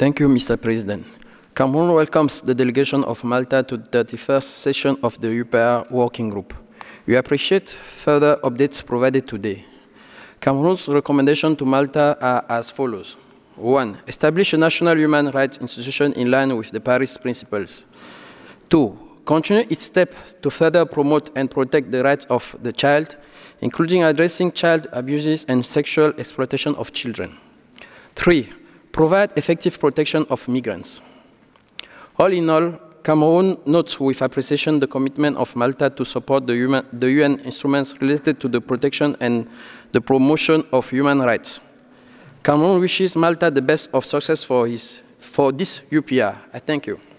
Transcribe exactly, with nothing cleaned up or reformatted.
Thank you, Mister President. Cameroon welcomes the delegation of Malta to the thirty-first session of the U P R Working Group. We appreciate further updates provided today. Cameroon's recommendations to Malta are as follows. One, establish a national human rights institution in line with the Paris Principles. Two, continue its step to further promote and protect the rights of the child, including addressing child abuses and sexual exploitation of children. Three, provide effective protection of migrants. All in all, Cameroon notes with appreciation the commitment of Malta to support the, human, the U N instruments related to the protection and the promotion of human rights. Cameroon wishes Malta the best of success for, his, for this U P R. I thank you.